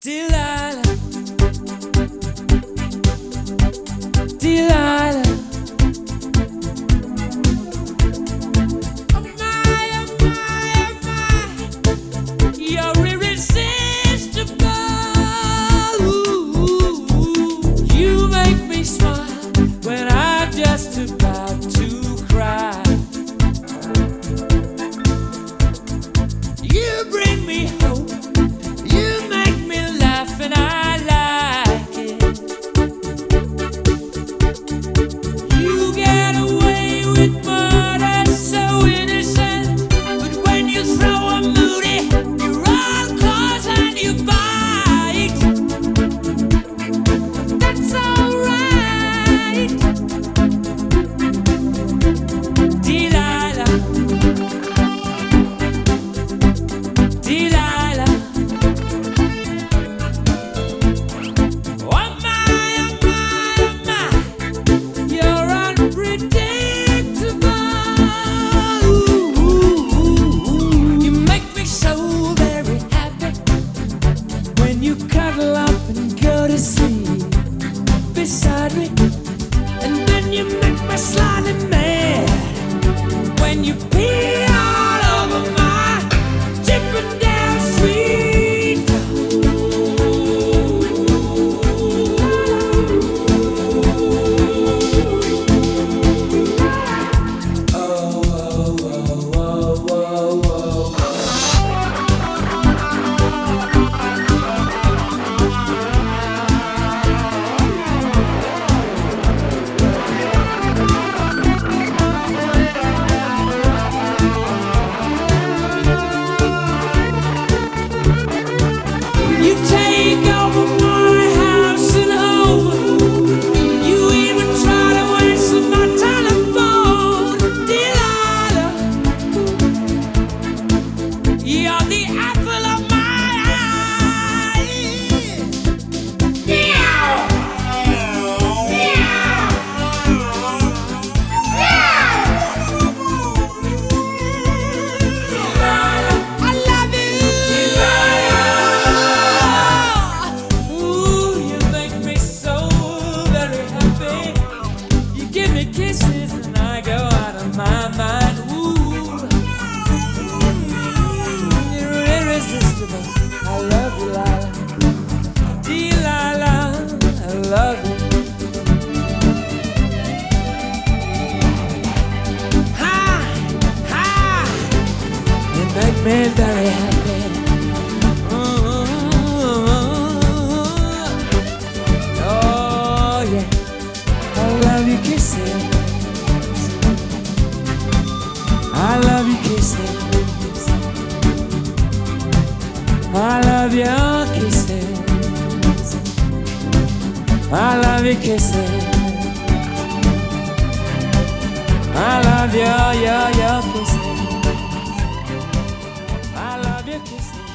Delilah, Delilah. Oh my, oh my, oh my. You're irresistible. Ooh, you make me smile when I'm just about to cry. You bring me hope. You make me laugh and I like it. You get away with murder so innocent, but when you throw a moody, you're all claws and you bite. That's alright, Delilah, Delilah. Beside me, and then you make me slightly mad when you pee all over my chipping down street. Oh, oh, oh, oh, oh, oh. You take over my house and home. You even try to answer my telephone. Delilah, you're the apple of my eye. Meow, meow, Delilah, I love you. Give me kisses and I go out of my mind. Ooh, you're irresistible. I love you, Lila. Delilah, I love you. Hi, hi, you make me very happy. Oh yeah. I love your kisses. I love your kisses. I love your kisses. I love your kisses. I love your kisses. I love your kisses.